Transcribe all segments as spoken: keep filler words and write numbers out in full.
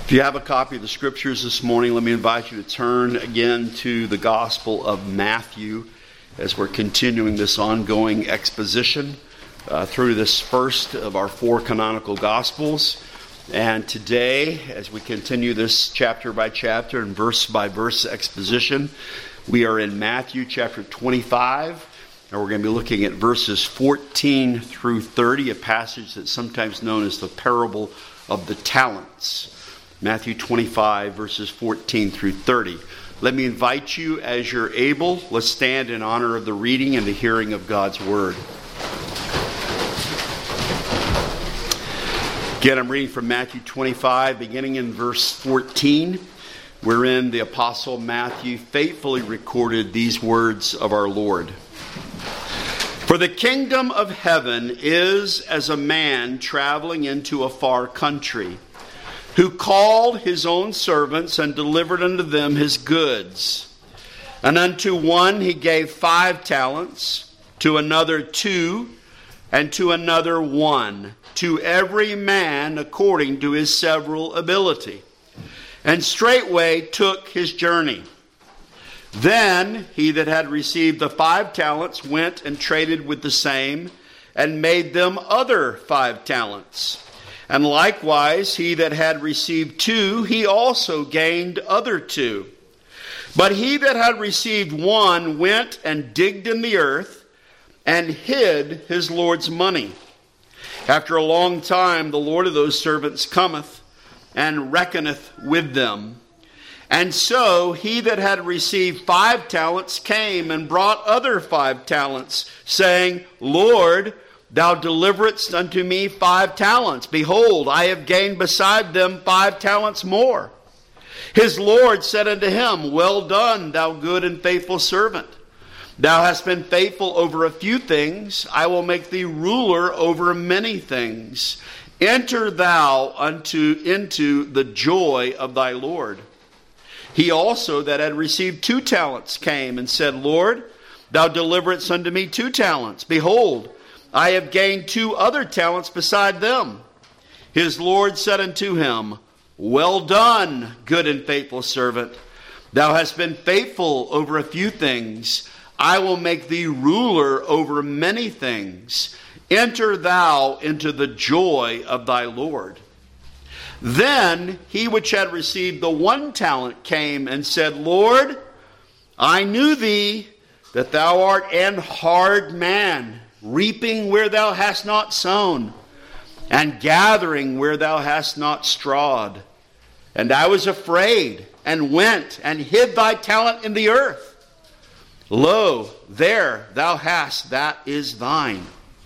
If you have a copy of the scriptures this morning, let me invite you to turn again to the Gospel of Matthew as we're continuing this ongoing exposition uh, through this first of our four canonical Gospels. And today, as we continue this chapter by chapter and verse by verse exposition, we are in Matthew chapter twenty-five, and we're going to be looking at verses fourteen through thirty, a passage that's sometimes known as the parable of the talents. Matthew twenty-five, verses fourteen through thirty. Let me invite you, as you're able, let's stand in honor of the reading and the hearing of God's Word. Again, I'm reading from Matthew twenty-five, beginning in verse fourteen, wherein the Apostle Matthew faithfully recorded these words of our Lord. For the kingdom of heaven is as a man traveling into a far country, who called his own servants and delivered unto them his goods. And unto one he gave five talents, to another two, and to another one, to every man according to his several ability. And straightway took his journey. Then he that had received the five talents went and traded with the same, and made them other five talents. And likewise, he that had received two, he also gained other two. But he that had received one went and digged in the earth, and hid his Lord's money. After a long time, the Lord of those servants cometh, and reckoneth with them. And so he that had received five talents came and brought other five talents, saying, Lord, Thou deliveredst unto me five talents. Behold, I have gained beside them five talents more. His Lord said unto him, Well done, thou good and faithful servant. Thou hast been faithful over a few things. I will make thee ruler over many things. Enter thou unto into the joy of thy Lord. He also that had received two talents came and said, Lord, thou deliveredst unto me two talents. Behold, I have gained two other talents beside them. His Lord said unto him, Well done, good and faithful servant. Thou hast been faithful over a few things. I will make thee ruler over many things. Enter thou into the joy of thy Lord. Then he which had received the one talent came and said, Lord, I knew thee, that thou art an hard man, reaping where thou hast not sown, and gathering where thou hast not strawed. And I was afraid, and went and hid thy talent in the earth. Lo, there thou hast that is thine.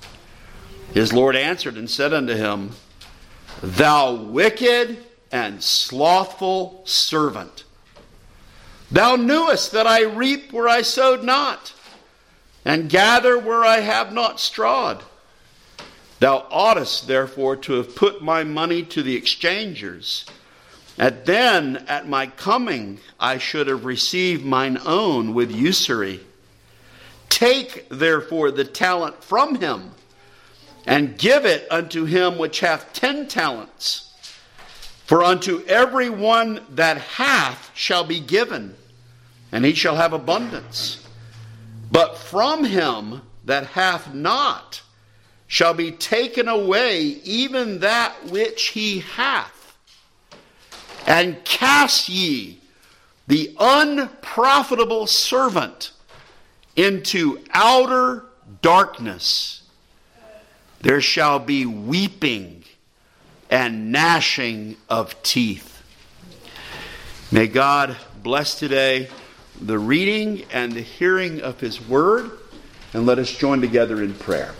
His Lord answered and said unto him, Thou wicked and slothful servant, thou knewest that I reap where I sowed not, and gather where I have not strawed. Thou oughtest therefore to have put my money to the exchangers, and then at my coming I should have received mine own with usury. Take therefore the talent from him, and give it unto him which hath ten talents. For unto every one that hath shall be given, and he shall have abundance. But from him that hath not shall be taken away even that which he hath. And cast ye the unprofitable servant into outer darkness. There shall be weeping and gnashing of teeth. May God bless today the reading and the hearing of His Word, and let us join together in prayer.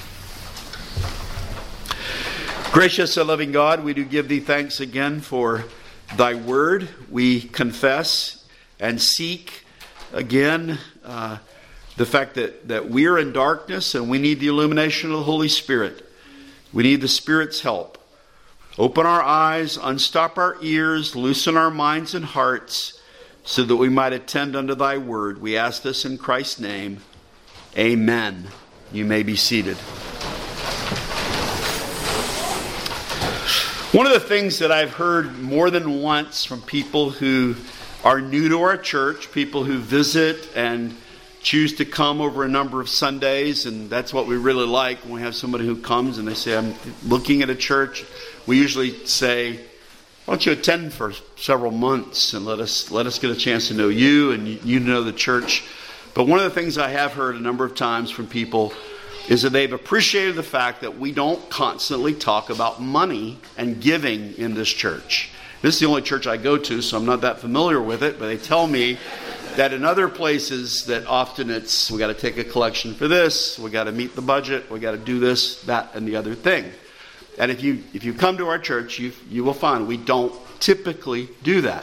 Gracious and loving God, we do give Thee thanks again for Thy Word. We confess and seek again uh, the fact that, that we're in darkness and we need the illumination of the Holy Spirit. We need the Spirit's help. Open our eyes, unstop our ears, loosen our minds and hearts, so that we might attend unto Thy Word. We ask this in Christ's name. Amen. You may be seated. One of the things that I've heard more than once from people who are new to our church, people who visit and choose to come over a number of Sundays, and that's what we really like when we have somebody who comes and they say, I'm looking at a church. We usually say, why don't you attend for several months and let us let us get a chance to know you and you, you know the church. But one of the things I have heard a number of times from people is that they've appreciated the fact that we don't constantly talk about money and giving in this church. This is the only church I go to, so I'm not that familiar with it, but they tell me that in other places that often it's, we got to take a collection for this, we got to meet the budget, we got to do this, that, and the other thing. And if you if you come to our church, you you will find we don't typically do that.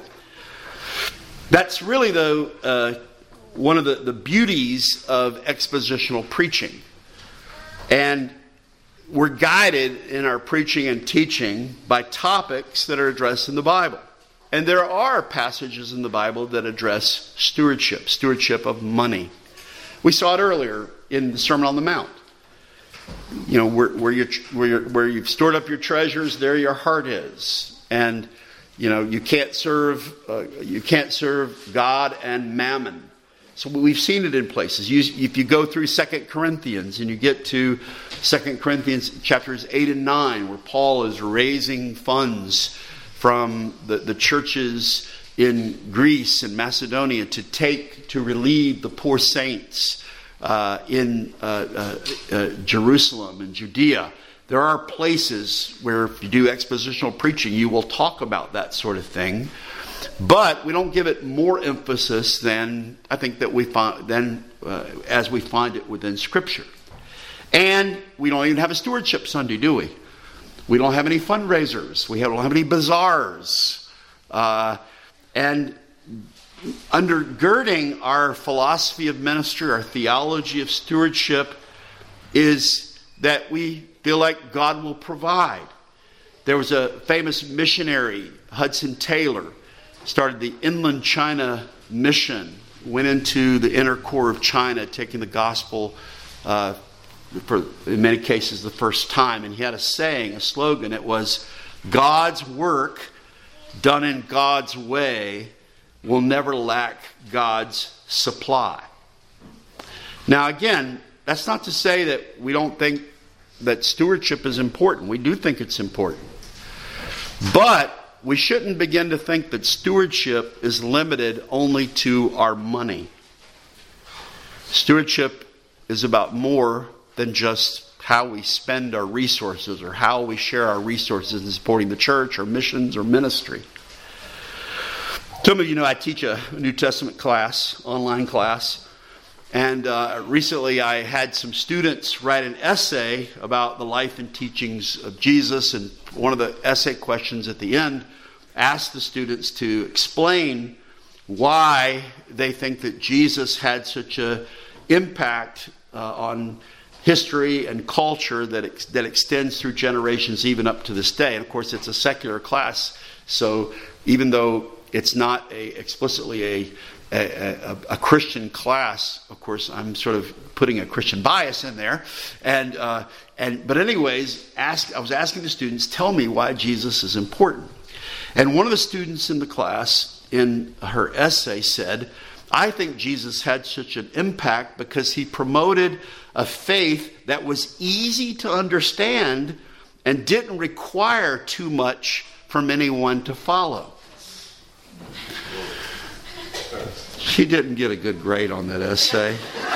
That's really, though, uh, one of the, the beauties of expositional preaching. And we're guided in our preaching and teaching by topics that are addressed in the Bible. And there are passages in the Bible that address stewardship, stewardship of money. We saw it earlier in the Sermon on the Mount. You know, where, where, you, where, you're, where you've stored up your treasures, there your heart is. And, you know, you can't serve, uh, you can't serve God and mammon. So we've seen it in places. You, if you go through Second Corinthians and you get to Second Corinthians chapters eight and nine, where Paul is raising funds from the, the churches in Greece and Macedonia to take to relieve the poor saints uh, in uh, uh, uh, Jerusalem and Judea. There are places where if you do expositional preaching, you will talk about that sort of thing. But we don't give it more emphasis than I think that we find than uh, as we find it within Scripture. And we don't even have a stewardship Sunday, do we? We don't have any fundraisers. We don't have any bazaars. Uh, and undergirding our philosophy of ministry, our theology of stewardship, is that we feel like God will provide. There was a famous missionary, Hudson Taylor, started the Inland China Mission, went into the inner core of China, taking the gospel uh, for, in many cases, the first time. And he had a saying, a slogan. It was, God's work done in God's way will never lack God's supply. Now, again, that's not to say that we don't think that stewardship is important. We do think it's important. But we shouldn't begin to think that stewardship is limited only to our money. Stewardship is about more than just how we spend our resources or how we share our resources in supporting the church or missions or ministry. Some of you know I teach a New Testament class, online class. And uh, recently I had some students write an essay about the life and teachings of Jesus. And one of the essay questions at the end asked the students to explain why they think that Jesus had such an impact uh, on history and culture that ex- that extends through generations even up to this day. And of course, it's a secular class, so even though it's not a explicitly a A, a, a Christian class, of course, I'm sort of putting a Christian bias in there, and uh, and but anyways, ask I was asking the students, tell me why Jesus is important. And one of the students in the class, in her essay, said, I think Jesus had such an impact because he promoted a faith that was easy to understand and didn't require too much from anyone to follow. She didn't get a good grade on that essay.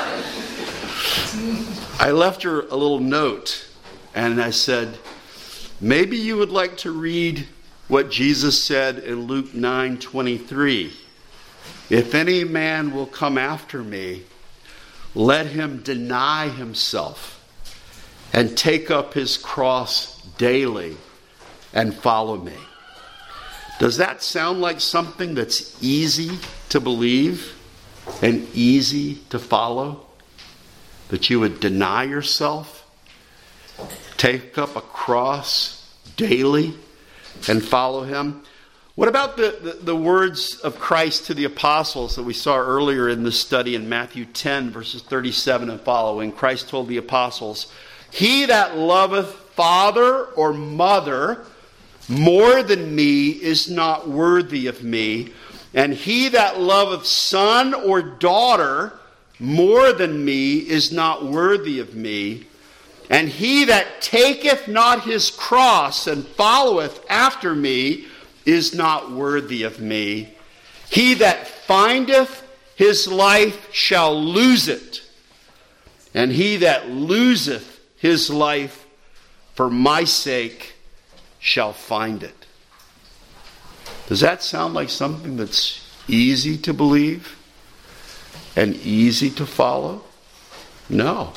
I left her a little note and I said, maybe you would like to read what Jesus said in Luke nine twenty-three. If any man will come after me, let him deny himself and take up his cross daily and follow me. Does that sound like something that's easy to believe and easy to follow? That you would deny yourself, take up a cross daily, and follow him? What about the, the, the words of Christ to the apostles that we saw earlier in this study in Matthew ten, verses thirty-seven and following? Christ told the apostles, he that loveth father or mother more than me is not worthy of me. And he that loveth son or daughter more than me is not worthy of me. And he that taketh not his cross and followeth after me is not worthy of me. He that findeth his life shall lose it. And he that loseth his life for my sake shall find it. Does that sound like something that's easy to believe and easy to follow? No.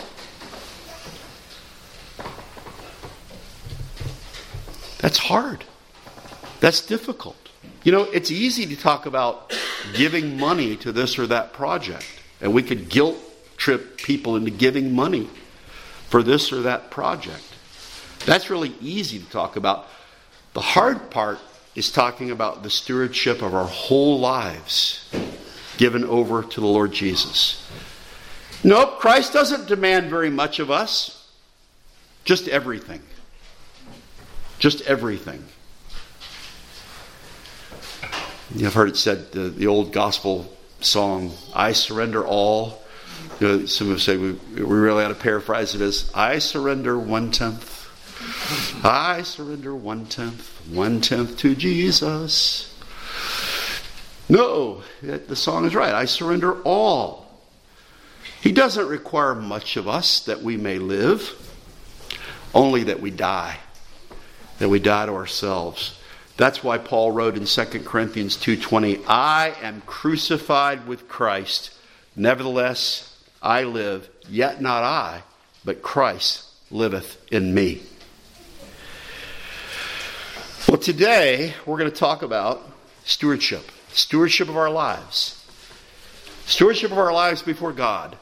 That's hard. That's difficult. You know, it's easy to talk about giving money to this or that project. And we could guilt trip people into giving money for this or that project. That's really easy to talk about. The hard part is talking about the stewardship of our whole lives given over to the Lord Jesus. Nope, Christ doesn't demand very much of us. Just everything. Just everything. You've heard it said, the, the old gospel song, I surrender all. You know, some of us say we, we really ought to paraphrase it as, I surrender one-tenth. I surrender one-tenth. One-tenth to Jesus. No, the song is right. I surrender all. He doesn't require much of us that we may live, only that we die. That we die to ourselves. That's why Paul wrote in Second Corinthians two twenty, I am crucified with Christ. Nevertheless, I live, yet not I, but Christ liveth in me. Well, today we're going to talk about stewardship. Stewardship of our lives. Stewardship of our lives before God.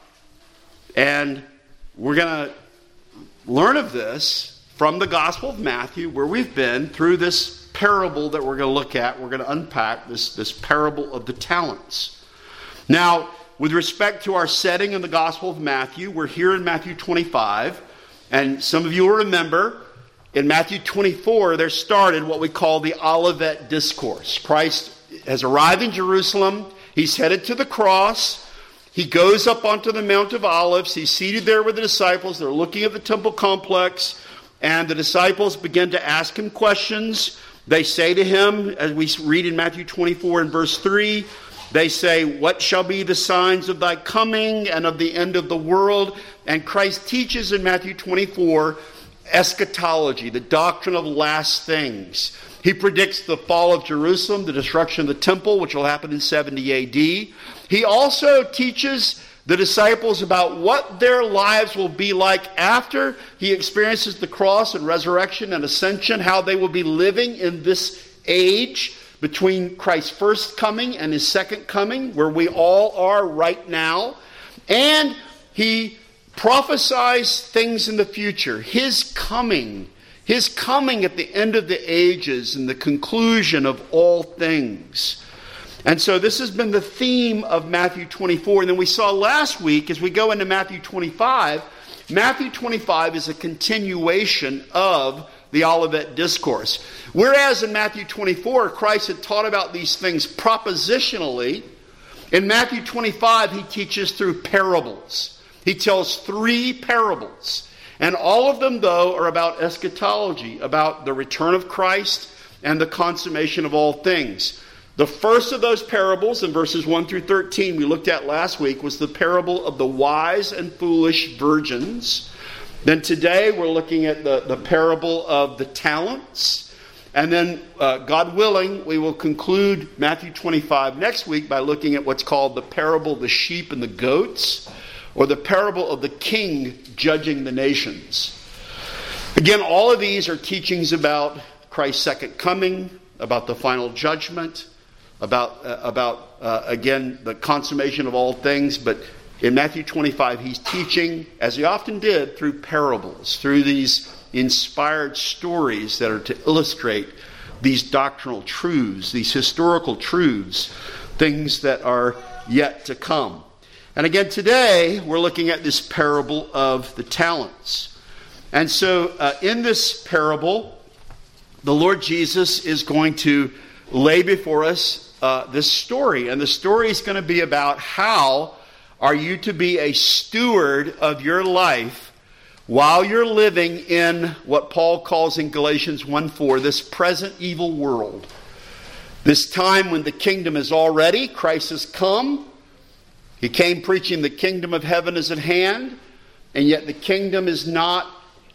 And we're going to learn of this from the Gospel of Matthew, where we've been through this parable that we're going to look at. We're going to unpack this, this parable of the talents. Now, with respect to our setting in the Gospel of Matthew, we're here in Matthew twenty-five. And some of you will remember, in Matthew twenty-four, there started what we call the Olivet Discourse. Christ has arrived in Jerusalem. He's headed to the cross. He goes up onto the Mount of Olives. He's seated there with the disciples. They're looking at the temple complex. And the disciples begin to ask him questions. They say to him, as we read in Matthew twenty-four and verse three, they say, what shall be the signs of thy coming and of the end of the world? And Christ teaches in Matthew twenty-four eschatology, the doctrine of last things. He predicts the fall of Jerusalem, the destruction of the temple, which will happen in seventy A D. He also teaches the disciples about what their lives will be like after he experiences the cross and resurrection and ascension, how they will be living in this age between Christ's first coming and his second coming, where we all are right now. And he prophesies things in the future, his coming, his coming at the end of the ages and the conclusion of all things. And so this has been the theme of Matthew twenty-four. And then we saw last week, as we go into Matthew twenty-five, Matthew twenty-five is a continuation of the Olivet Discourse. Whereas in Matthew twenty-four, Christ had taught about these things propositionally, in Matthew twenty-five, he teaches through parables. He tells three parables. And all of them, though, are about eschatology, about the return of Christ and the consummation of all things. The first of those parables, in verses one through thirteen, we looked at last week, was the parable of the wise and foolish virgins. Then today we're looking at the, the parable of the talents. And then, uh, God willing, we will conclude Matthew twenty-five next week by looking at what's called the parable of the sheep and the goats, or the parable of the king judging the nations. Again, all of these are teachings about Christ's second coming, about the final judgment, about, uh, about uh, again, the consummation of all things. But in Matthew twenty-five, he's teaching, as he often did, through parables, through these inspired stories that are to illustrate these doctrinal truths, these historical truths, things that are yet to come. And again, today, we're looking at this parable of the talents. And so, uh, in this parable, the Lord Jesus is going to lay before us uh, this story. And the story is going to be about how are you to be a steward of your life while you're living in what Paul calls in Galatians one four, this present evil world. This time when the kingdom is already, Christ has come. He came preaching the kingdom of heaven is at hand, and yet the kingdom is not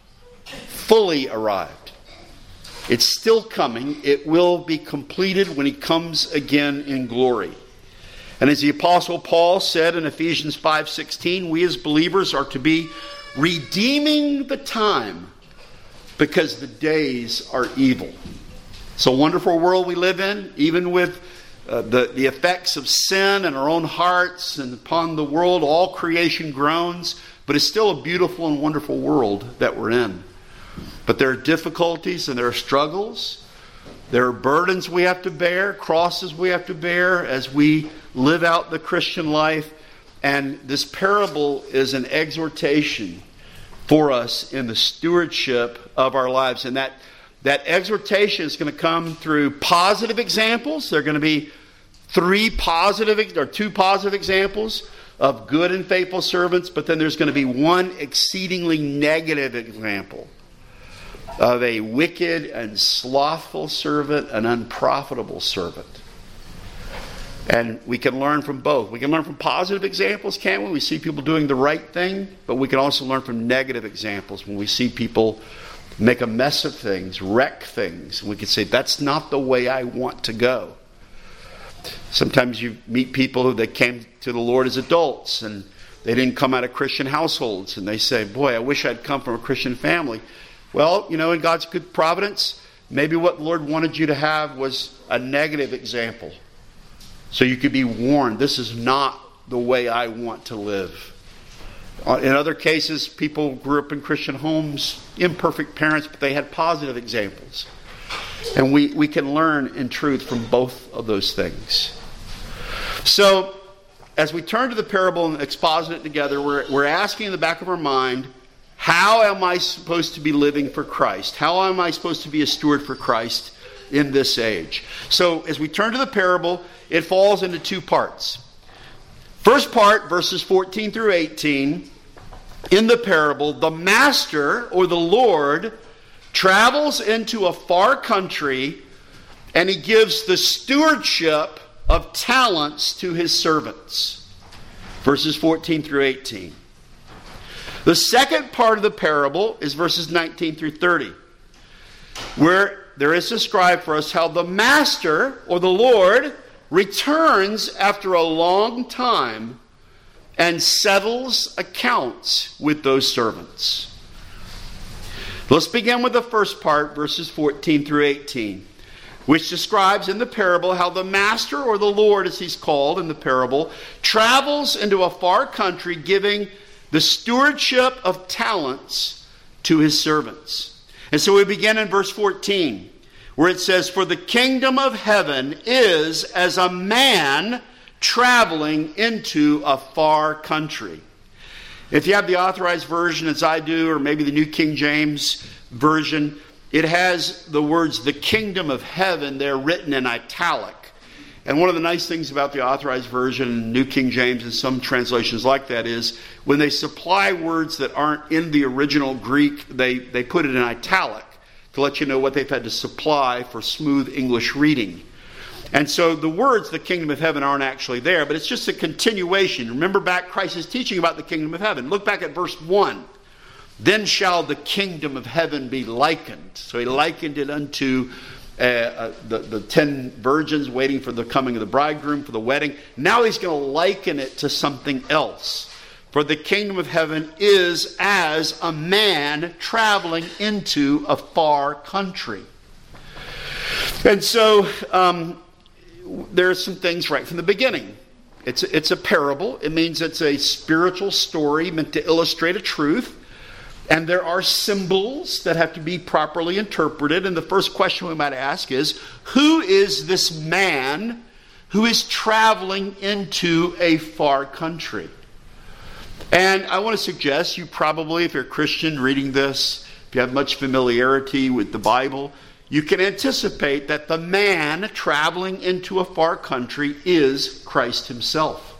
fully arrived. It's still coming. It will be completed when he comes again in glory. And as the Apostle Paul said in Ephesians five sixteen, we as believers are to be redeeming the time because the days are evil. It's a wonderful world we live in, even with uh, the, the effects of sin in our own hearts and upon the world. All creation groans, but it's still a beautiful and wonderful world that we're in. But there are difficulties and there are struggles. There are burdens we have to bear, crosses we have to bear as we live out the Christian life. And this parable is an exhortation for us in the stewardship of our lives. And that, that exhortation is going to come through positive examples. There are going to be three positive or two positive examples of good and faithful servants. But then there's going to be one exceedingly negative example of a wicked and slothful servant, an unprofitable servant. And we can learn from both. We can learn from positive examples, can't we? We see people doing the right thing, but we can also learn from negative examples when we see people make a mess of things, wreck things. And we can say, that's not the way I want to go. Sometimes you meet people who they came to the Lord as adults and they didn't come out of Christian households. And they say, boy, I wish I'd come from a Christian family. Well, you know, in God's good providence, maybe what the Lord wanted you to have was a negative example. So you could be warned, this is not the way I want to live. In other cases, people grew up in Christian homes, imperfect parents, but they had positive examples. And we, we can learn in truth from both of those things. So, as we turn to the parable and exposit it together, we're, we're asking in the back of our mind, how am I supposed to be living for Christ? How am I supposed to be a steward for Christ in this age? So as we turn to the parable, it falls into two parts. First part, verses fourteen through eighteen, in the parable, the master or the Lord travels into a far country and he gives the stewardship of talents to his servants. Verses fourteen through eighteen. The second part of the parable is verses nineteen through thirty, where there is described for us how the master or the Lord returns after a long time and settles accounts with those servants. Let's begin with the first part, verses fourteen through eighteen, which describes in the parable how the master or the Lord, as he's called in the parable, travels into a far country giving the stewardship of talents to his servants. And so we begin in verse fourteen, where it says, for the kingdom of heaven is as a man traveling into a far country. If you have the Authorized Version as I do, or maybe the New King James Version, it has the words the kingdom of heaven there written in italic. And one of the nice things about the Authorized Version, New King James, and some translations like that is when they supply words that aren't in the original Greek, they, they put it in italic to let you know what they've had to supply for smooth English reading. And so the words, the kingdom of heaven, aren't actually there, but it's just a continuation. Remember back, Christ is teaching about the kingdom of heaven. Look back at verse one. Then shall the kingdom of heaven be likened. So he likened it unto Uh, uh, the, the ten virgins waiting for the coming of the bridegroom for the wedding. Now he's going to liken it to something else. For the kingdom of heaven is as a man traveling into a far country. And so um, there are some things right from the beginning. It's, it's a parable. It means it's a spiritual story meant to illustrate a truth. And there are symbols that have to be properly interpreted. And the first question we might ask is, who is this man who is traveling into a far country? And I want to suggest you probably, if you're a Christian reading this, if you have much familiarity with the Bible, you can anticipate that the man traveling into a far country is Christ himself.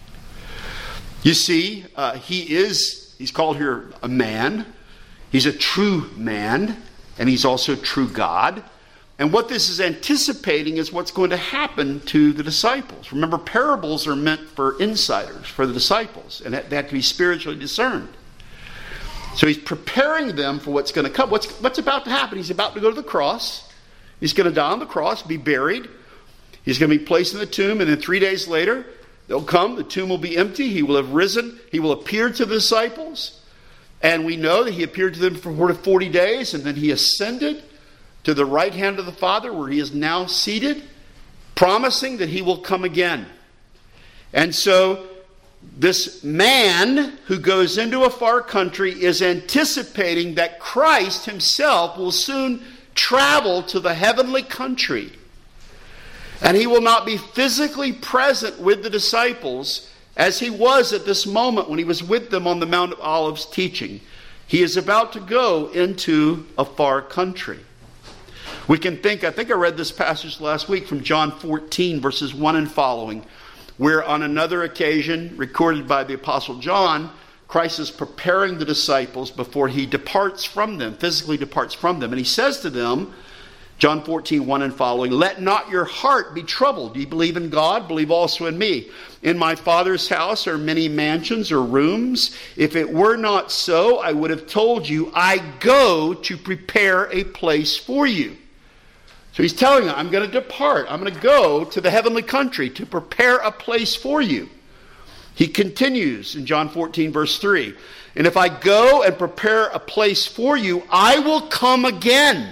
You see, uh, he is, he's called here a man. He's a true man, and he's also true God. And what this is anticipating is what's going to happen to the disciples. Remember, parables are meant for insiders, for the disciples, and they have to be spiritually discerned. So he's preparing them for what's going to come. What's, what's about to happen? He's about to go to the cross. He's going to die on the cross, be buried. He's going to be placed in the tomb, and then three days later, they'll come. The tomb will be empty. He will have risen. He will appear to the disciples. And we know that he appeared to them for forty days, and then he ascended to the right hand of the Father, where he is now seated, promising that he will come again. And so this man who goes into a far country is anticipating that Christ himself will soon travel to the heavenly country. And he will not be physically present with the disciples as he was at this moment when he was with them on the Mount of Olives teaching. He is about to go into a far country. We can think, I think I read this passage last week from John fourteen, verses one and following, where on another occasion, recorded by the Apostle John, Christ is preparing the disciples before he departs from them, physically departs from them. And he says to them, John fourteen, one and following, "Let not your heart be troubled. You believe in God, believe also in me. In my Father's house are many mansions or rooms. If it were not so, I would have told you, I go to prepare a place for you." So he's telling them, I'm going to depart. I'm going to go to the heavenly country to prepare a place for you. He continues in John fourteen, verse three. "And if I go and prepare a place for you, I will come again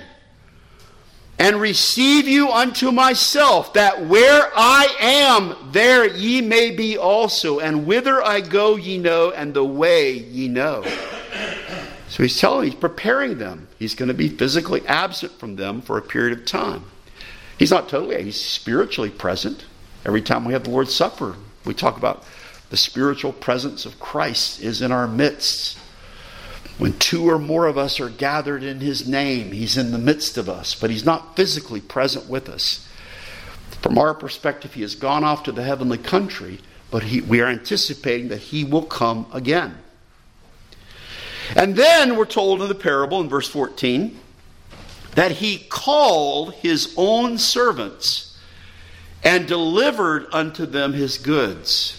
and receive you unto myself, that where I am, there ye may be also. And whither I go ye know, and the way ye know." So he's telling, he's preparing them. He's going to be physically absent from them for a period of time. He's not totally, he's spiritually present. Every time we have the Lord's Supper, we talk about the spiritual presence of Christ is in our midst. When two or more of us are gathered in his name, he's in the midst of us, but he's not physically present with us. From our perspective, he has gone off to the heavenly country, but he, we are anticipating that he will come again. And then we're told in the parable in verse fourteen that he called his own servants and delivered unto them his goods.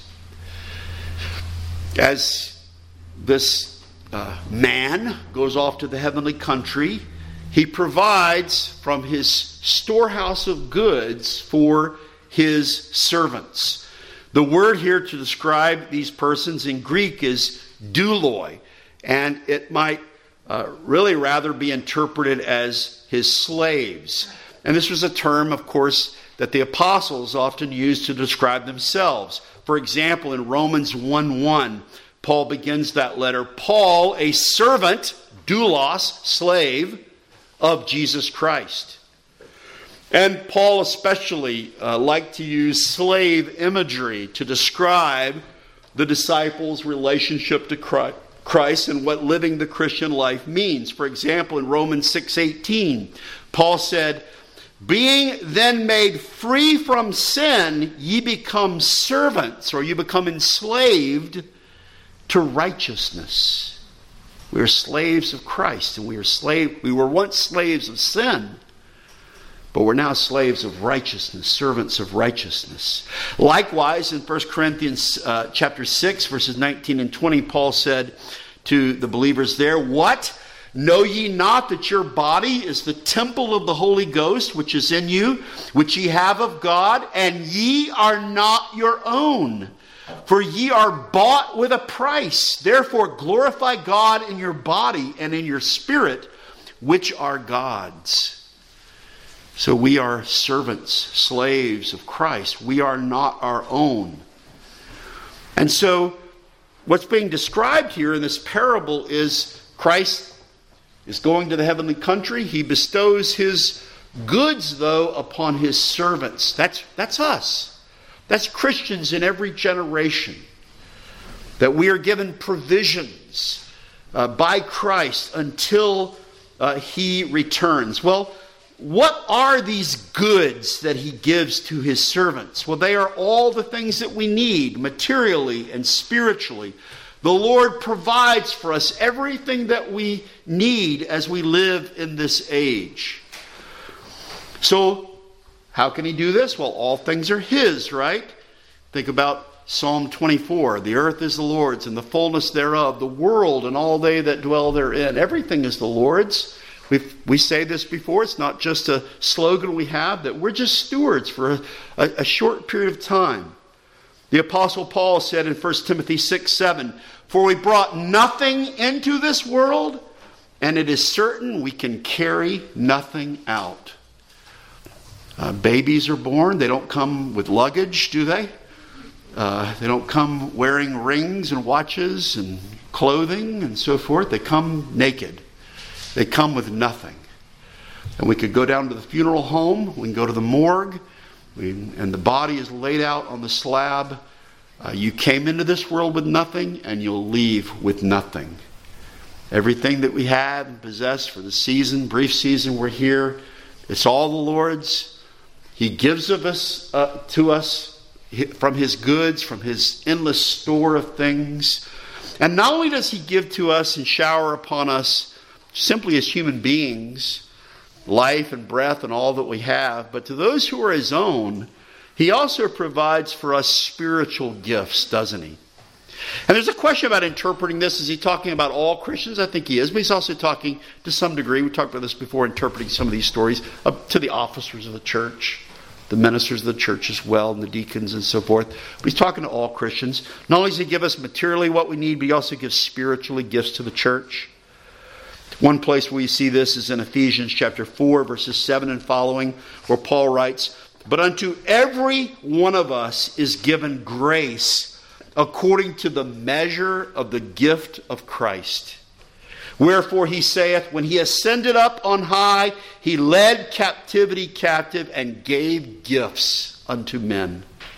As this uh, man goes off to the heavenly country, he provides from his storehouse of goods for his servants. The word here to describe these persons in Greek is douloi. And it might uh, really rather be interpreted as his slaves. And this was a term, of course, that the apostles often used to describe themselves. For example, in Romans one one, Paul begins that letter, "Paul, a servant, doulos, slave, of Jesus Christ." And Paul especially uh, liked to use slave imagery to describe the disciples' relationship to Christ. Christ and what living the Christian life means. For example, in Romans six eighteen, Paul said, "Being then made free from sin, ye become servants," or you become enslaved to righteousness. We are slaves of Christ, and we are slave. We were once slaves of sin, but we're now slaves of righteousness, servants of righteousness. Likewise, in First Corinthians uh, chapter six, verses nineteen and twenty, Paul said to the believers there, "What? Know ye not that your body is the temple of the Holy Ghost, which is in you, which ye have of God, and ye are not your own? For ye are bought with a price. Therefore glorify God in your body and in your spirit, which are God's." So we are servants, slaves of Christ. We are not our own. And so what's being described here in this parable is Christ is going to the heavenly country. He bestows his goods, though, upon his servants. That's, that's us. That's Christians in every generation. That we are given provisions uh, by Christ until uh, he returns. Well, what are these goods that he gives to his servants? Well, they are all the things that we need materially and spiritually. The Lord provides for us everything that we need as we live in this age. So, how can he do this? Well, all things are his, right? Think about Psalm twenty-four. The earth is the Lord's and the fullness thereof, the world and all they that dwell therein. Everything is the Lord's. We we say this before. It's not just a slogan we have, that we're just stewards for a, a, a short period of time. The Apostle Paul said in First Timothy six seven, for we brought nothing into this world, and it is certain we can carry nothing out. Uh, babies are born. They don't come with luggage, do they? Uh, they don't come wearing rings and watches and clothing and so forth. They come naked. They come with nothing. And we could go down to the funeral home. We can go to the morgue. We, and the body is laid out on the slab. Uh, you came into this world with nothing, and you'll leave with nothing. Everything that we have and possess for the season, brief season we're here, it's all the Lord's. He gives of us uh, to us from his goods, from his endless store of things. And not only does he give to us and shower upon us simply as human beings, life and breath and all that we have, but to those who are his own, he also provides for us spiritual gifts, doesn't he? And there's a question about interpreting this. Is he talking about all Christians? I think he is, but he's also talking to some degree, we talked about this before, interpreting some of these stories, up to the officers of the church, the ministers of the church as well, and the deacons and so forth. But he's talking to all Christians. Not only does he give us materially what we need, but he also gives spiritually gifts to the church. One place where we see this is in Ephesians chapter four, verses seven and following, where Paul writes, but unto every one of us is given grace according to the measure of the gift of Christ. Wherefore he saith, when he ascended up on high, he led captivity captive and gave gifts unto men.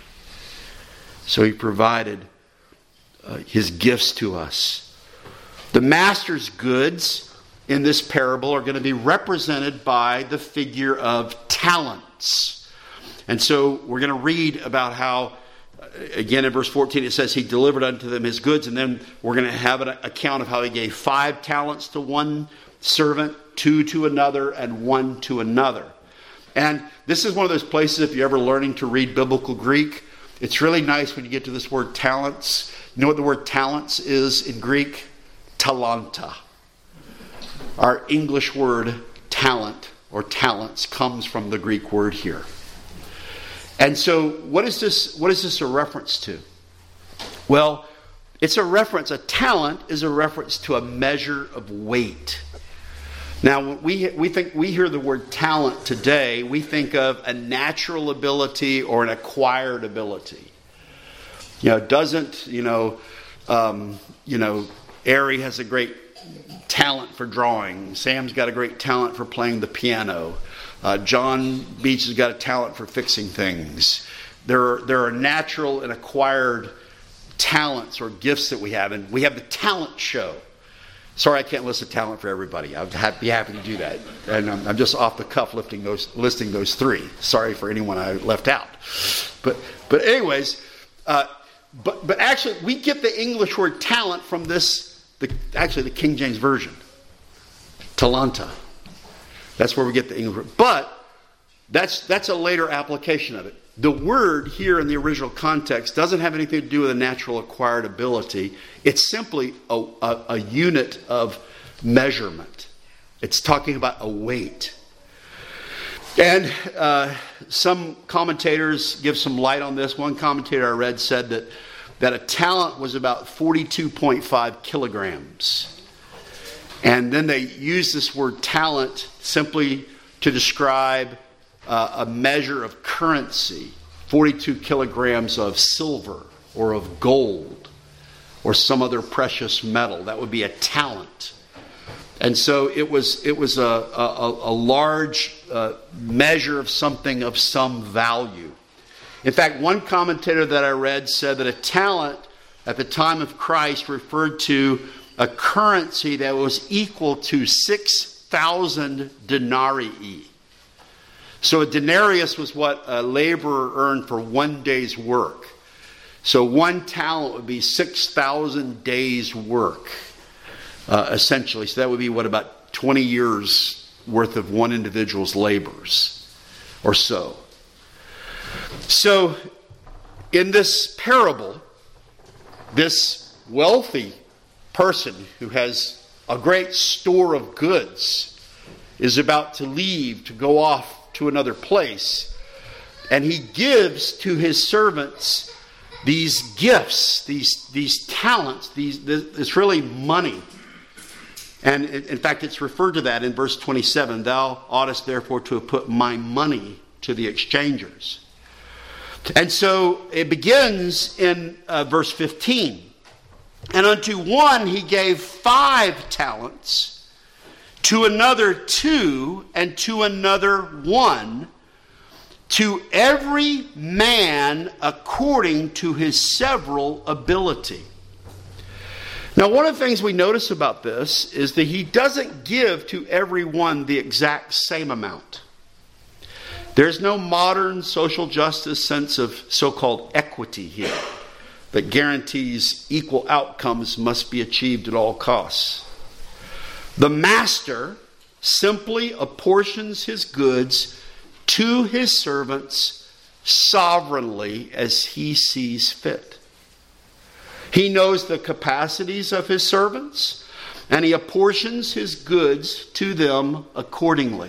So he provided uh, his gifts to us. The master's goods in this parable are going to be represented by the figure of talents. And so we're going to read about how, again in verse fourteen, it says he delivered unto them his goods. And then we're going to have an account of how he gave five talents to one servant, two to another, and one to another. And this is one of those places, if you're ever learning to read biblical Greek, it's really nice when you get to this word talents. You know what the word talents is in Greek? Talanta. Our English word talent or talents comes from the Greek word here. And so what is this, what is this a reference to? Well, it's a reference, a talent is a reference to a measure of weight. Now, when we, we think we hear the word talent today, we think of a natural ability or an acquired ability. You know, doesn't, you know, um, you know, Ari has a great talent for drawing. Sam's got a great talent for playing the piano. Uh, John Beach has got a talent for fixing things. There are, there are natural and acquired talents or gifts that we have. And we have the talent show. Sorry, I can't list a talent for everybody. I'd be happy to do that. And I'm, I'm just off the cuff lifting those, listing those three. Sorry for anyone I left out. But but anyways, uh, but but actually we get the English word talent from this, the, actually the King James Version. Talanta. That's where we get the English word. But that's that's a later application of it. The word here in the original context doesn't have anything to do with a natural acquired ability. It's simply a, a, a unit of measurement. It's talking about a weight. And uh, some commentators give some light on this. One commentator I read said that, that a talent was about forty-two point five kilograms. And then they use this word talent simply to describe Uh, a measure of currency, forty-two kilograms of silver or of gold or some other precious metal. That would be a talent. And so it was it was a, a, a large uh, measure of something of some value. In fact, one commentator that I read said that a talent at the time of Christ referred to a currency that was equal to six thousand denarii. So a denarius was what a laborer earned for one day's work. So one talent would be six thousand days' work, uh, essentially. So that would be, what, about twenty years worth of one individual's labors or so. So in this parable, this wealthy person who has a great store of goods is about to leave to go off to another place. And he gives to his servants these gifts, these, these talents, these, this, it's really money. And in fact, it's referred to that in verse twenty-seven. Thou oughtest therefore to have put my money to the exchangers. And so it begins in uh, verse fifteen. And unto one he gave five talents, to another two, and to another one, to every man according to his several ability. Now, one of the things we notice about this is that he doesn't give to everyone the exact same amount. There's no modern social justice sense of so-called equity here that guarantees equal outcomes must be achieved at all costs. The master simply apportions his goods to his servants sovereignly as he sees fit. He knows the capacities of his servants, and he apportions his goods to them accordingly.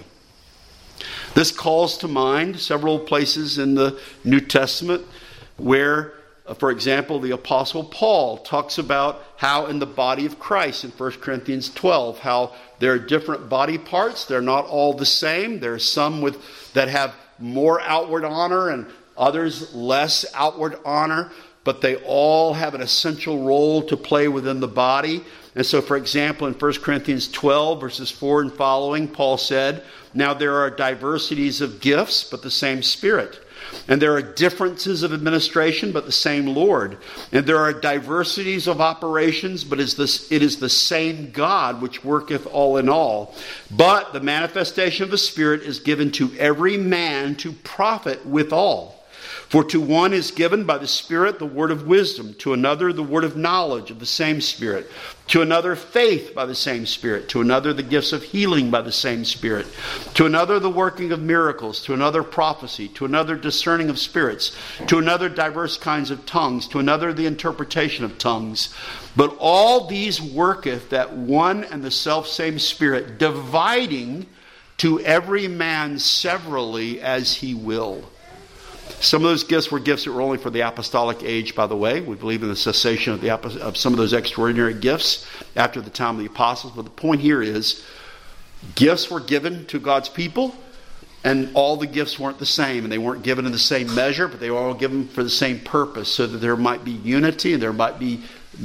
This calls to mind several places in the New Testament where, for example, the Apostle Paul talks about how in the body of Christ in First Corinthians twelve, how there are different body parts. They're not all the same. There are some with that have more outward honor and others less outward honor, but they all have an essential role to play within the body. And so, for example, in First Corinthians twelve, verses four and following, Paul said, now there are diversities of gifts, but the same Spirit. And there are differences of administration, but the same Lord. And there are diversities of operations, but it is the same God which worketh all in all. But the manifestation of the Spirit is given to every man to profit withal. For to one is given by the Spirit the word of wisdom, to another the word of knowledge of the same Spirit, to another faith by the same Spirit, to another the gifts of healing by the same Spirit, to another the working of miracles, to another prophecy, to another discerning of spirits, to another diverse kinds of tongues, to another the interpretation of tongues. But all these worketh that one and the selfsame Spirit, dividing to every man severally as he will. Some of those gifts were gifts that were only for the apostolic age, by the way. We believe in the cessation of, the, of some of those extraordinary gifts after the time of the apostles. But the point here is, gifts were given to God's people, and all the gifts weren't the same. And they weren't given in the same measure, but they were all given for the same purpose, so that there might be unity and there might be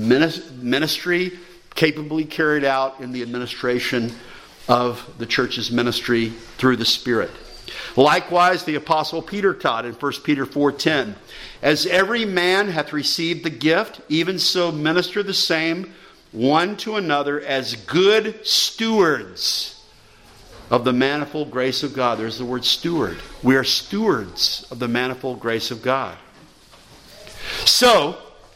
ministry capably carried out in the administration of the church's ministry through the Spirit. Likewise, the Apostle Peter taught in First Peter four ten, as every man hath received the gift, even so minister the same one to another as good stewards of the manifold grace of God. There's the word steward. We are stewards of the manifold grace of God. So,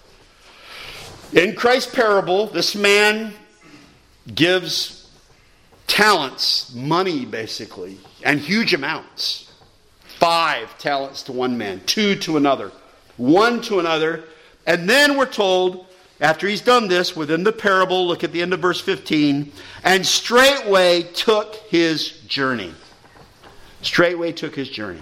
in Christ's parable, this man gives talents, money basically, and huge amounts. Five talents to one man, two to another, one to another. And then we're told, after he's done this, within the parable, look at the end of verse fifteen, and straightway took his journey. Straightway took his journey.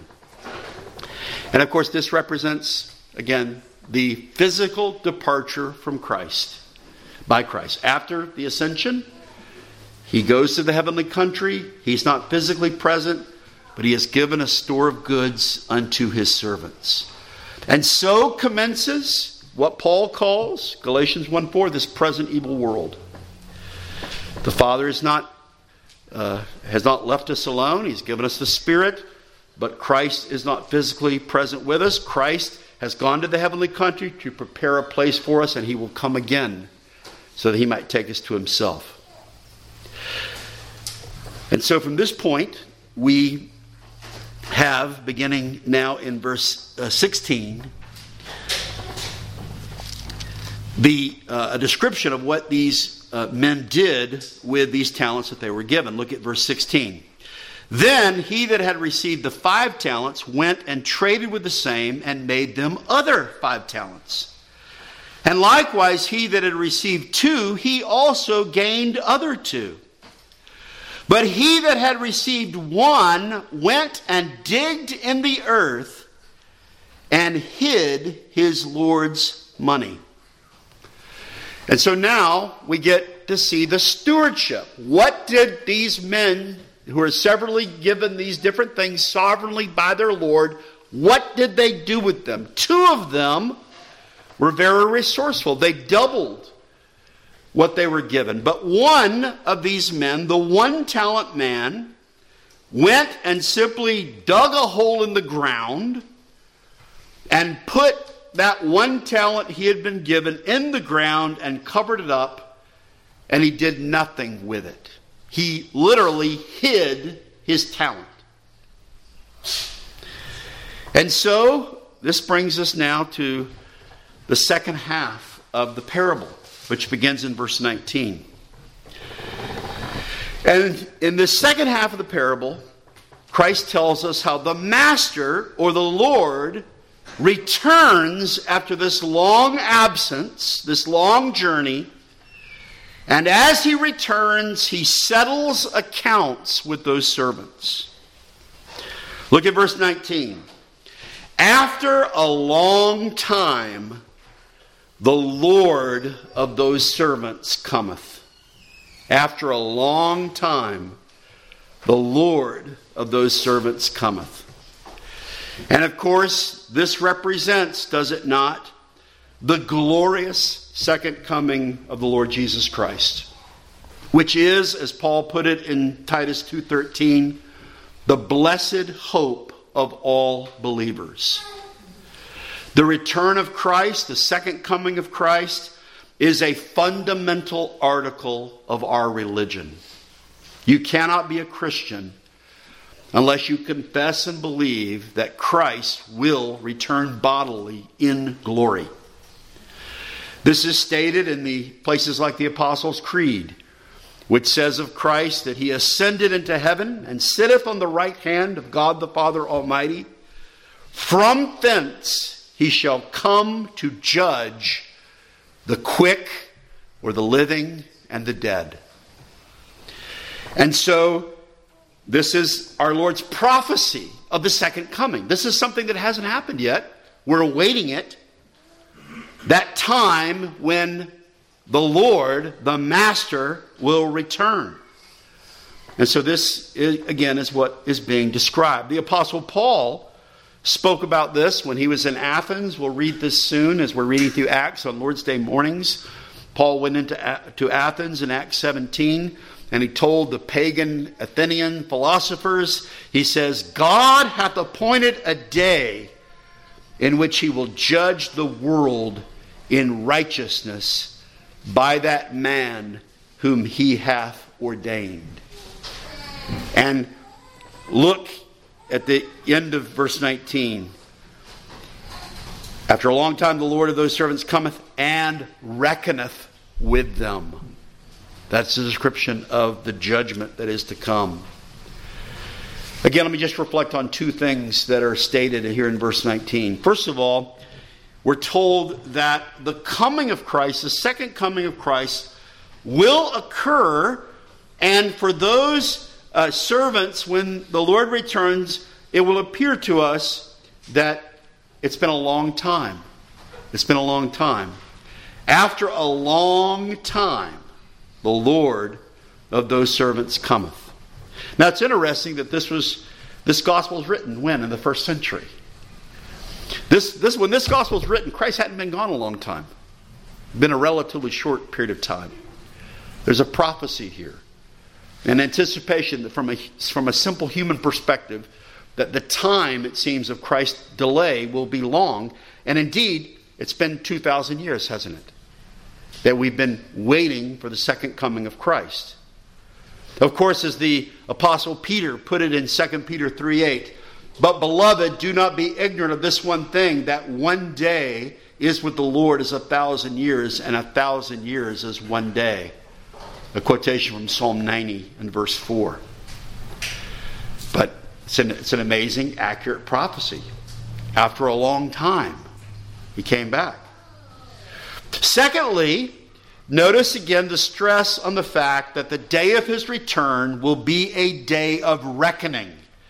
And of course, this represents, again, the physical departure from Christ, by Christ. After the ascension, he goes to the heavenly country. He's not physically present, but he has given a store of goods unto his servants. And so commences what Paul calls, Galatians one four, this present evil world. The Father is not, uh, has not left us alone. He's given us the Spirit, but Christ is not physically present with us. Christ has gone to the heavenly country to prepare a place for us, and he will come again so that he might take us to himself. And so from this point, we have, beginning now in verse uh, sixteen, the uh, a description of what these uh, men did with these talents that they were given. Look at verse sixteen. Then he that had received the five talents went and traded with the same and made them other five talents. And likewise he that had received two, he also gained other two. But he that had received one went and digged in the earth and hid his Lord's money. And so now we get to see the stewardship. What did these men who are severally given these different things sovereignly by their Lord, what did they do with them? Two of them were very resourceful. They doubled what they were given. But one of these men, the one talent man, went and simply dug a hole in the ground and put that one talent he had been given in the ground and covered it up, and he did nothing with it. He literally hid his talent. And so this brings us now to the second half of the parable, which begins in verse nineteen. And in the second half of the parable, Christ tells us how the master or the Lord returns after this long absence, this long journey. And as he returns, he settles accounts with those servants. Look at verse nineteen. After a long time, the Lord of those servants cometh. After a long time, the Lord of those servants cometh. And of course, this represents, does it not, the glorious second coming of the Lord Jesus Christ, which is, as Paul put it in Titus two thirteen, the blessed hope of all believers. The return of Christ, the second coming of Christ, is a fundamental article of our religion. You cannot be a Christian unless you confess and believe that Christ will return bodily in glory. This is stated in the places like the Apostles' Creed, which says of Christ that he ascended into heaven and sitteth on the right hand of God the Father Almighty. From thence he shall come to judge the quick or the living and the dead. And so this is our Lord's prophecy of the second coming. This is something that hasn't happened yet. We're awaiting it. That time when the Lord, the Master, will return. And so this, is, again, is what is being described. The Apostle Paul spoke about this when he was in Athens. We'll read this soon as we're reading through Acts on Lord's Day mornings. Paul went into to Athens in Acts seventeen, and he told the pagan Athenian philosophers, he says, God hath appointed a day in which he will judge the world in righteousness by that man whom he hath ordained. And look at the end of verse nineteen. After a long time the Lord of those servants cometh and reckoneth with them. That's the description of the judgment that is to come. Again, let me just reflect on two things that are stated here in verse nineteen. First of all, we're told that the coming of Christ, the second coming of Christ, will occur. And for those uh, servants, when the Lord returns, it will appear to us that it's been a long time. It's been a long time. After a long time, the Lord of those servants cometh. Now it's interesting that this was this gospel was written when? In the first century. This, this, when this gospel was written, Christ hadn't been gone a long time. Been a relatively short period of time. There's a prophecy here. An anticipation that from a, from a simple human perspective, that the time, it seems, of Christ's delay will be long. And indeed, it's been two thousand years, hasn't it? That we've been waiting for the second coming of Christ. Of course, as the Apostle Peter put it in Second Peter three eight, But beloved, do not be ignorant of this one thing, that one day is with the Lord as a thousand years, and a thousand years is one day. A quotation from Psalm ninety and verse four. But it's an, it's an amazing, accurate prophecy. After a long time, he came back. Secondly, notice again the stress on the fact that the day of his return will be a day of reckoning.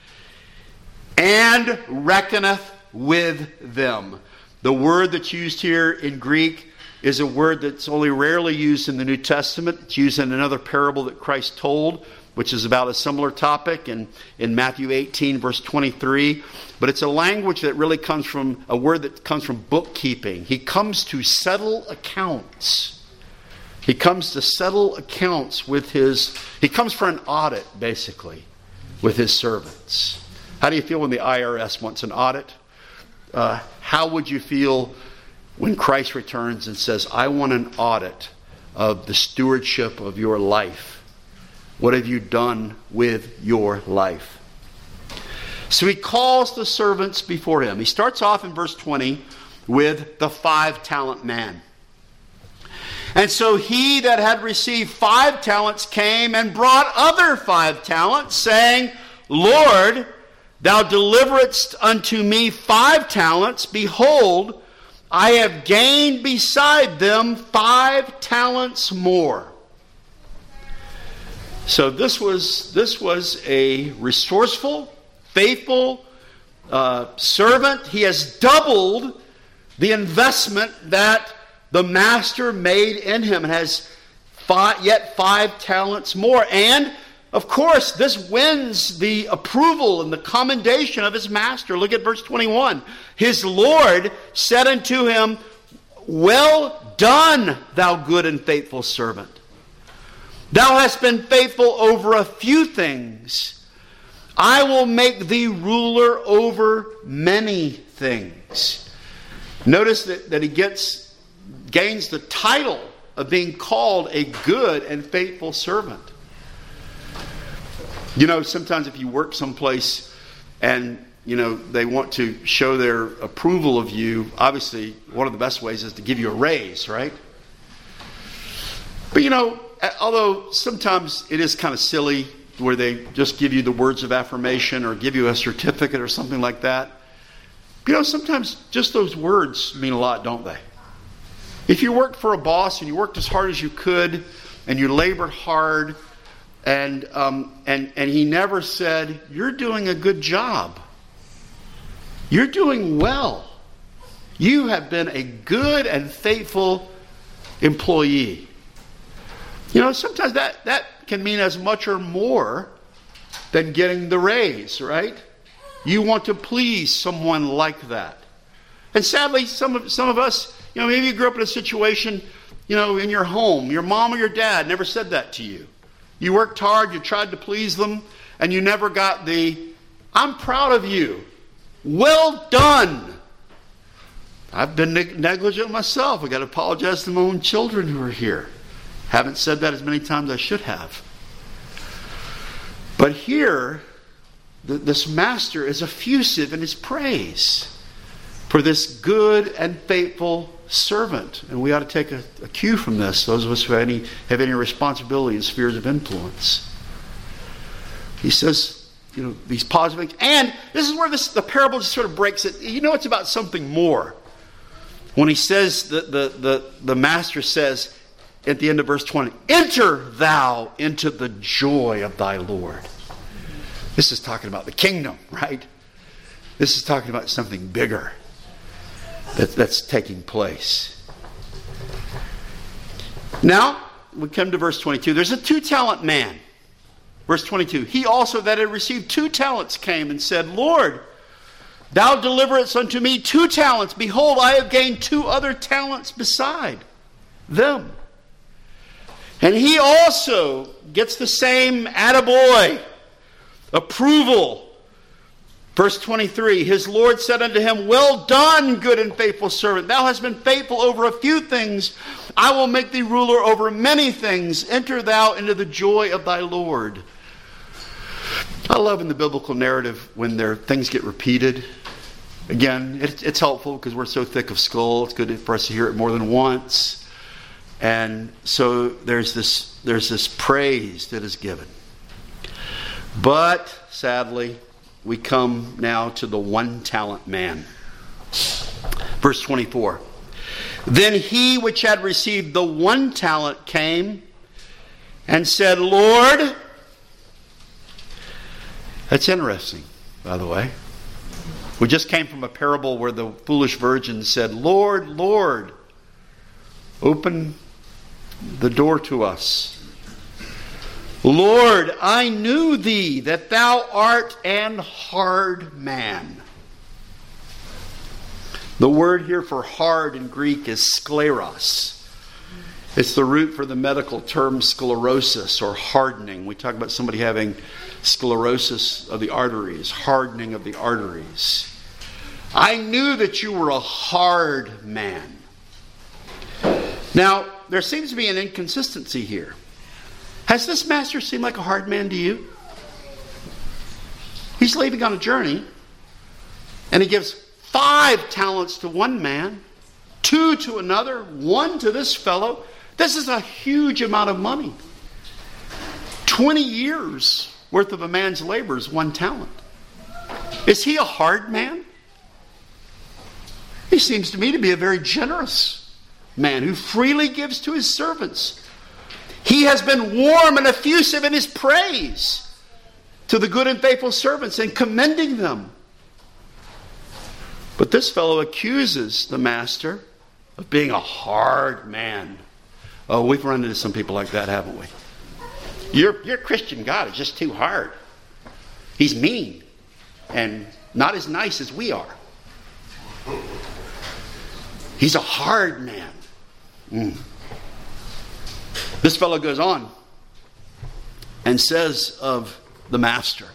And reckoneth with them. The word that's used here in Greek is a word that's only rarely used in the New Testament. It's used in another parable that Christ told, which is about a similar topic in, in Matthew eighteen, verse twenty-three. But it's a language that really comes from, a word that comes from bookkeeping. He comes to settle accounts. He comes to settle accounts with his, he comes for an audit, basically, with his servants. How do you feel when the I R S wants an audit? Uh, how would you feel when Christ returns and says, I want an audit of the stewardship of your life? What have you done with your life? So he calls the servants before him. He starts off in verse twenty with the five-talent man. And so he that had received five talents came and brought other five talents, saying, Lord, thou deliveredst unto me five talents. Behold, I have gained beside them five talents more. So this was, this was a resourceful, faithful uh, servant. He has doubled the investment that the master made in him and has five, yet five talents more. And of course, this wins the approval and the commendation of his master. Look at verse twenty-one. His Lord said unto him, Well done, thou good and faithful servant. Thou hast been faithful over a few things. I will make thee ruler over many things. Notice that, that he gets gains the title of being called a good and faithful servant. You know, sometimes if you work someplace and, you know, they want to show their approval of you, obviously one of the best ways is to give you a raise, right? But, you know, although sometimes it is kind of silly where they just give you the words of affirmation or give you a certificate or something like that. You know, sometimes just those words mean a lot, don't they? If you worked for a boss and you worked as hard as you could and you labored hard, And um, and and he never said, you're doing a good job. You're doing well. You have been a good and faithful employee. You know, sometimes that, that can mean as much or more than getting the raise, right? You want to please someone like that. And sadly, some of some of us, you know, maybe you grew up in a situation, you know, in your home. Your mom or your dad never said that to you. You worked hard, you tried to please them, and you never got the, I'm proud of you. Well done. I've been neg- negligent myself. I've got to apologize to my own children who are here. Haven't said that as many times as I should have. But here, the, this master is effusive in his praise for this good and faithful servant. And we ought to take a, a cue from this, those of us who have any, have any responsibility in spheres of influence. He says, you know, these positive things. And this is where this, the parable just sort of breaks it. You know, it's about something more. When he says, the, the, the, the master says at the end of verse twenty, enter thou into the joy of thy Lord. This is talking about the kingdom, right? This is talking about something bigger that, that's taking place. Now, we come to verse twenty-two. There's a two-talent man. Verse twenty-two. He also that had received two talents came and said, Lord, thou deliveredst unto me two talents. Behold, I have gained two other talents beside them. And he also gets the same attaboy, approval. Verse twenty-three, his Lord said unto him, well done, good and faithful servant. Thou hast been faithful over a few things. I will make thee ruler over many things. Enter thou into the joy of thy Lord. I love in the biblical narrative when there things get repeated. Again, it, it's helpful because we're so thick of skull. It's good for us to hear it more than once. And so there's this there's this praise that is given. But sadly, we come now to the one talent man. Verse twenty-four. Then he which had received the one talent came and said, Lord. That's interesting, by the way. We just came from a parable where the foolish virgin said, Lord, Lord, open the door to us. Lord, I knew thee, that thou art an hard man. The word here for hard in Greek is skleros. It's the root for the medical term sclerosis or hardening. We talk about somebody having sclerosis of the arteries, hardening of the arteries. I knew that you were a hard man. Now, there seems to be an inconsistency here. Has this master seemed like a hard man to you? He's leaving on a journey, and he gives five talents to one man, two to another, one to this fellow. This is a huge amount of money. Twenty years worth of a man's labor is one talent. Is he a hard man? He seems to me to be a very generous man who freely gives to his servants. He has been warm and effusive in his praise to the good and faithful servants and commending them. But this fellow accuses the master of being a hard man. Oh, we've run into some people like that, haven't we? Your, your Christian God is just too hard. He's mean and not as nice as we are. He's a hard man. Mm. This fellow goes on and says of the master,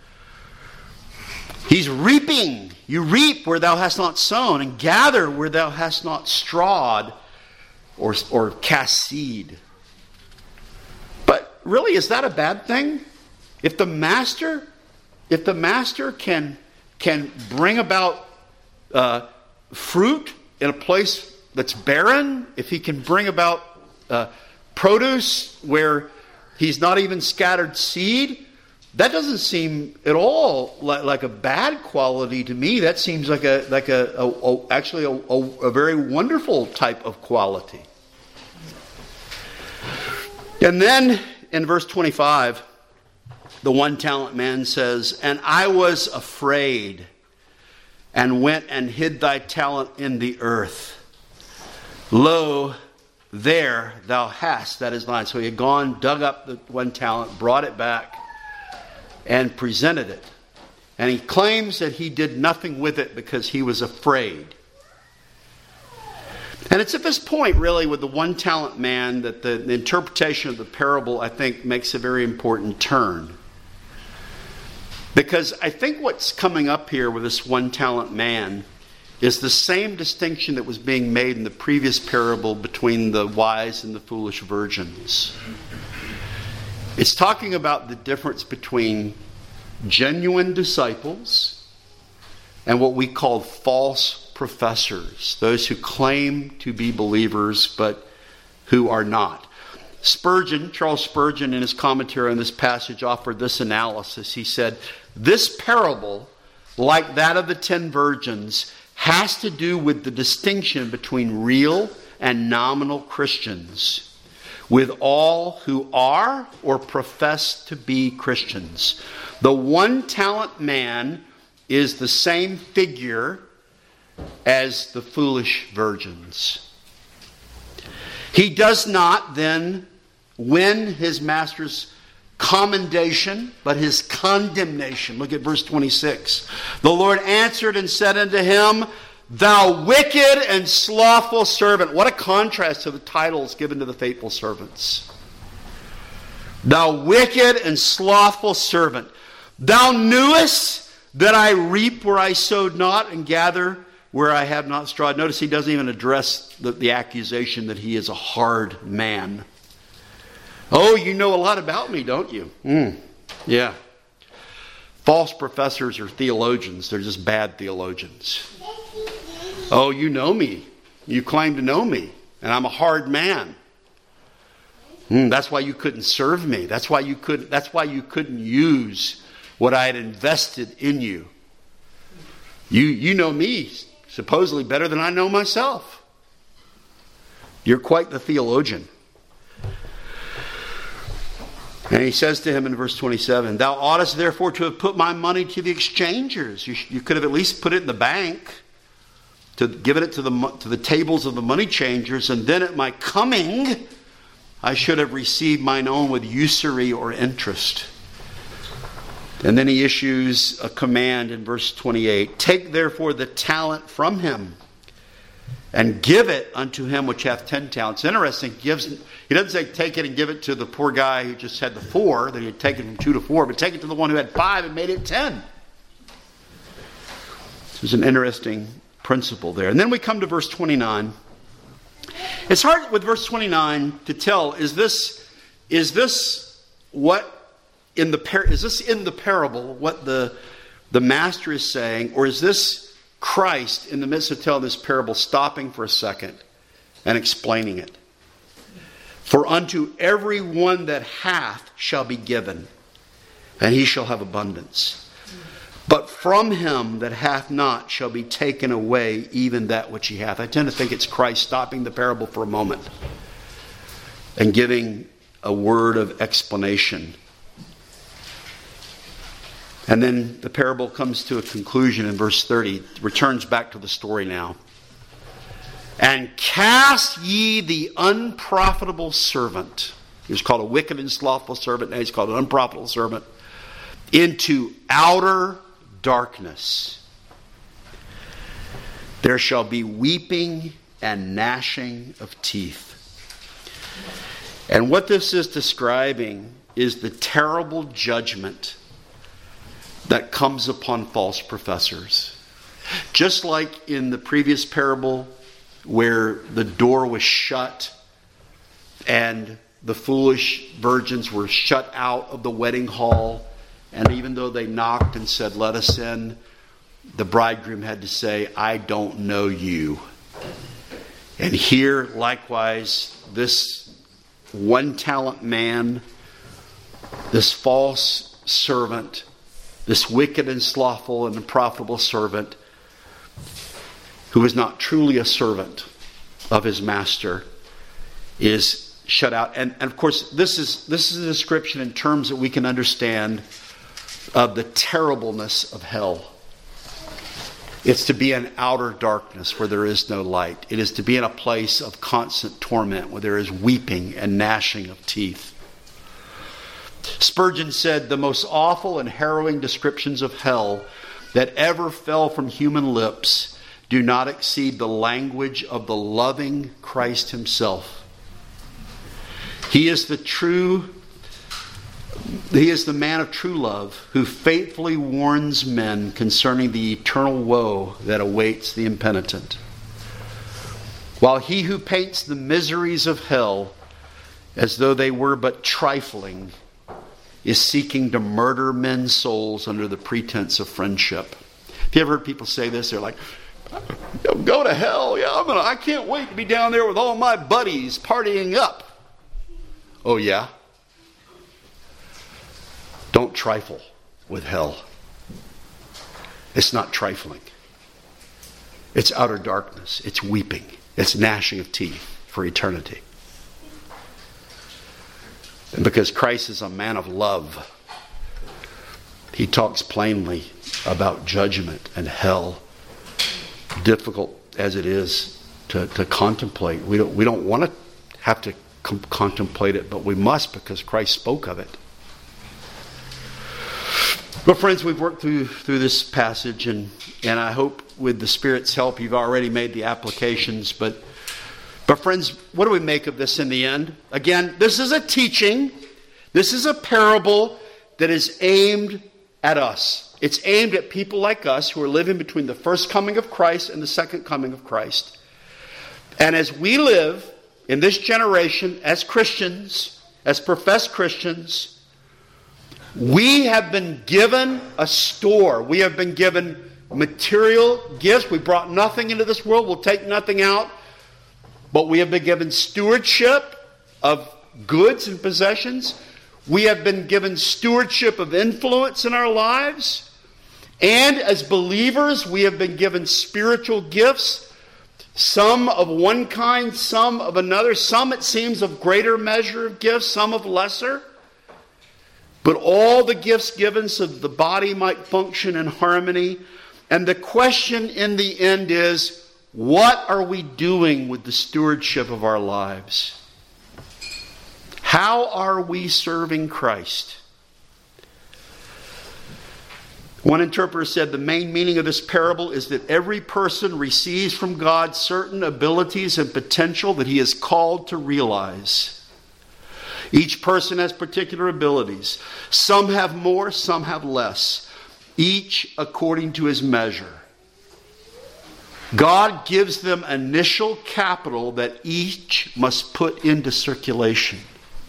he's reaping. You reap where thou hast not sown, and gather where thou hast not strawed or, or cast seed. But really, is that a bad thing? If the master, if the master can can bring about uh, fruit in a place that's barren, if he can bring about uh, produce where he's not even scattered seed, that doesn't seem at all like, like a bad quality to me. That seems like a like a, a, a actually a, a, a very wonderful type of quality. And then in verse twenty-five, the one talent man says, "And I was afraid, and went and hid thy talent in the earth. Lo, there thou hast, that is thine." So he had gone, dug up the one talent, brought it back, and presented it. And he claims that he did nothing with it because he was afraid. And it's at this point, really, with the one talent man that the, the interpretation of the parable, I think, makes a very important turn. Because I think what's coming up here with this one talent man is the same distinction that was being made in the previous parable between the wise and the foolish virgins. It's talking about the difference between genuine disciples and what we call false professors, those who claim to be believers but who are not. Spurgeon, Charles Spurgeon, in his commentary on this passage, offered this analysis. He said, "This parable, like that of the ten virgins, has to do with the distinction between real and nominal Christians, with all who are or profess to be Christians. The one talent man is the same figure as the foolish virgins. He does not then win his master's commendation, but his condemnation. Look at verse twenty-six. The Lord answered and said unto him, Thou wicked and slothful servant. What a contrast to the titles given to the faithful servants. Thou wicked and slothful servant. Thou knewest that I reap where I sowed not and gather where I have not strawed. Notice he doesn't even address the, the accusation that he is a hard man. Oh, you know a lot about me, don't you? Mm, yeah. False professors are theologians. They're just bad theologians. Oh, you know me. You claim to know me. And I'm a hard man. Mm, that's why you couldn't serve me. That's why you couldn't, that's why you couldn't use what I had invested in you. You, you know me supposedly better than I know myself. You're quite the theologian. And he says to him in verse twenty-seven, thou oughtest therefore to have put my money to the exchangers. You, you could have at least put it in the bank, to given it to the, to the tables of the money changers, and then at my coming I should have received mine own with usury or interest. And then he issues a command in verse twenty-eight. Take therefore the talent from him and give it unto him which hath ten talents. Interesting. He, gives, he doesn't say take it and give it to the poor guy who just had the four, that he had taken from two to four, but take it to the one who had five and made it ten. There's an interesting principle there. And then we come to verse twenty-nine. It's hard with verse twenty-nine to tell, is this, is this what in the par- is this in the parable what the, the master is saying, or is this Christ in the midst of telling this parable stopping for a second and explaining it? For unto every one that hath shall be given, and he shall have abundance. But from him that hath not shall be taken away even that which he hath. I tend to think it's Christ stopping the parable for a moment and giving a word of explanation. And then the parable comes to a conclusion in verse thirty. It returns back to the story now. And cast ye the unprofitable servant. He was called a wicked and slothful servant. Now he's called an unprofitable servant. Into outer darkness. There shall be weeping and gnashing of teeth. And what this is describing is the terrible judgment that comes upon false professors. Just like in the previous parable where the door was shut and the foolish virgins were shut out of the wedding hall, and even though they knocked and said, let us in, the bridegroom had to say, I don't know you. And here, likewise, this one talent man, this false servant, this wicked and slothful and unprofitable servant, who is not truly a servant of his master, is shut out. And, and of course, this is this is a description in terms that we can understand of the terribleness of hell. It's to be in outer darkness where there is no light. It is to be in a place of constant torment where there is weeping and gnashing of teeth. Spurgeon said, the most awful and harrowing descriptions of hell that ever fell from human lips do not exceed the language of the loving Christ himself. He is the true, he is the man of true love who faithfully warns men concerning the eternal woe that awaits the impenitent. While he who paints the miseries of hell as though they were but trifling is seeking to murder men's souls under the pretense of friendship. Have you ever heard people say this? They're like, go to hell. Yeah, I'm gonna, I can't wait to be down there with all my buddies partying up. Oh yeah? Don't trifle with hell. It's not trifling. It's outer darkness. It's weeping. It's gnashing of teeth for eternity. And because Christ is a man of love, he talks plainly about judgment and hell, difficult as it is to, to contemplate. We don't, we don't want to have to com- contemplate it, but we must because Christ spoke of it. But friends, we've worked through through this passage, and, and I hope with the Spirit's help you've already made the applications. But But friends, what do we make of this in the end? Again, this is a teaching. This is a parable that is aimed at us. It's aimed at people like us who are living between the first coming of Christ and the second coming of Christ. And as we live in this generation as Christians, as professed Christians, We have been given a store. We have been given material gifts. We brought nothing into this world. We'll take nothing out. But we have been given stewardship of goods and possessions. We have been given stewardship of influence in our lives. And as believers, we have been given spiritual gifts. Some of one kind, some of another. Some, it seems, of greater measure of gifts, some of lesser. But all the gifts given so that the body might function in harmony. And the question in the end is, what are we doing with the stewardship of our lives? How are we serving Christ? One interpreter said the main meaning of this parable is that every person receives from God certain abilities and potential that he is called to realize. Each person has particular abilities. Some have more, some have less. Each according to his measure. God gives them initial capital that each must put into circulation.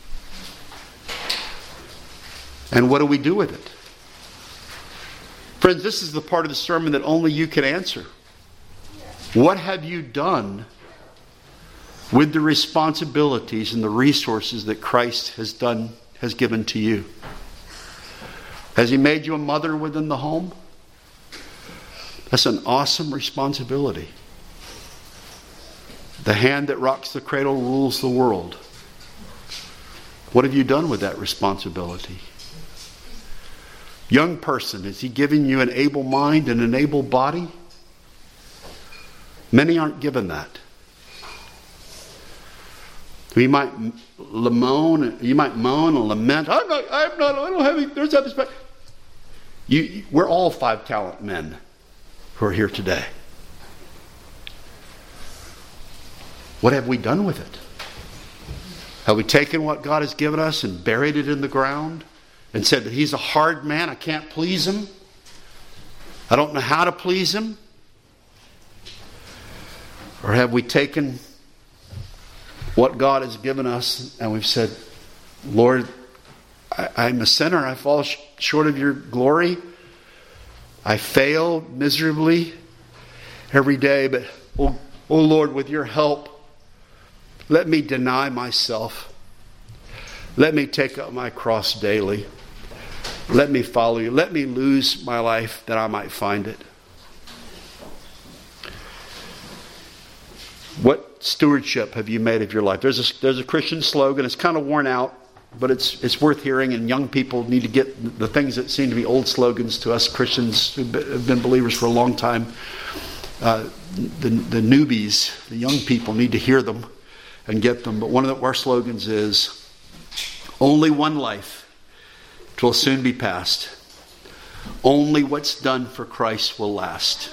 And what do we do with it? Friends, this is the part of the sermon that only you can answer. What have you done with the responsibilities and the resources that Christ has done, has given to you? Has he made you a mother within the home? That's an awesome responsibility. The hand that rocks the cradle rules the world. What have you done with that responsibility? Young person, has he given you an able mind and an able body? Many aren't given that. You might moan, you might moan and lament. I'm not. I'm not. I don't have. Any, there's that respect. You, we're all five talent men who are here today. What have we done with it? Have we taken what God has given us and buried it in the ground and said that he's a hard man? I can't please him. I don't know how to please him. Or have we taken what God has given us and we've said, Lord, I, I'm a sinner. I fall sh- short of your glory. I fail miserably every day. But, oh, oh Lord, with your help, let me deny myself. Let me take up my cross daily. Let me follow you. Let me lose my life that I might find it. What stewardship have you made of your life? There's a, there's a Christian slogan. It's kind of worn out, but it's it's worth hearing, and young people need to get the things that seem to be old slogans to us Christians who have been believers for a long time. Uh, the, the newbies, the young people need to hear them and get them. But one of the, our slogans is, only one life, 'twill soon be past. Only what's done for Christ will last.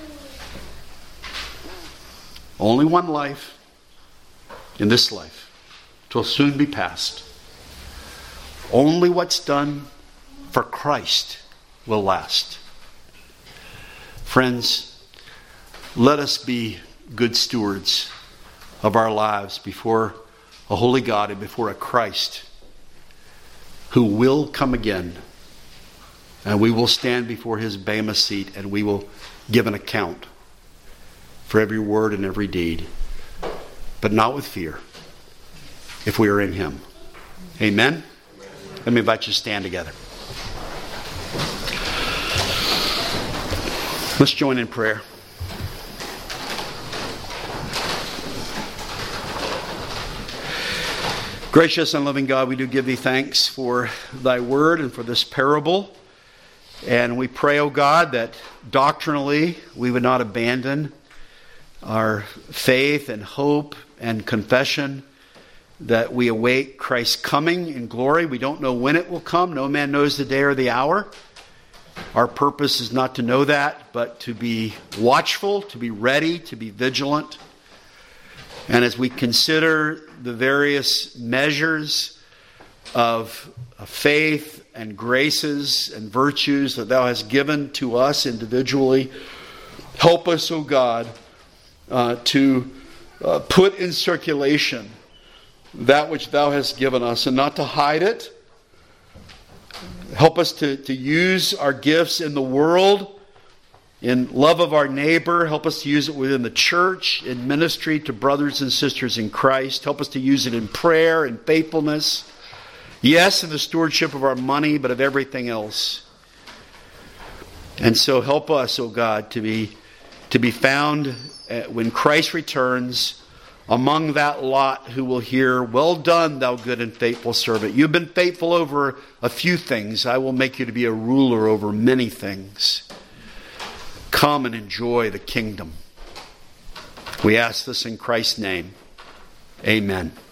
Only one life in this life. 'Twill soon be past. Only what's done for Christ will last. Friends, let us be good stewards of our lives before a holy God and before a Christ who will come again. And we will stand before his bema seat and we will give an account for every word and every deed, but not with fear, if we are in him. Amen? Let me invite you to stand together. Let's join in prayer. Gracious and loving God, we do give thee thanks for thy word and for this parable. And we pray, O God, that doctrinally we would not abandon our faith and hope and confession, that we await Christ's coming in glory. We don't know when it will come. No man knows the day or the hour. Our purpose is not to know that, but to be watchful, to be ready, to be vigilant. And as we consider the various measures of faith and graces and virtues that thou hast given to us individually, help us, O God, Uh, to uh, put in circulation that which thou hast given us, and not to hide it, Help us to, to use our gifts in the world, in love of our neighbor. Help us to use it within the church, in ministry to brothers and sisters in Christ. Help us to use it in prayer and faithfulness. Yes, in the stewardship of our money, but of everything else. And so help us, O God, to be, to be found when Christ returns among that lot who will hear, "Well done, thou good and faithful servant. You've been faithful over a few things. I will make you to be a ruler over many things. Come and enjoy the kingdom." We ask this in Christ's name. Amen.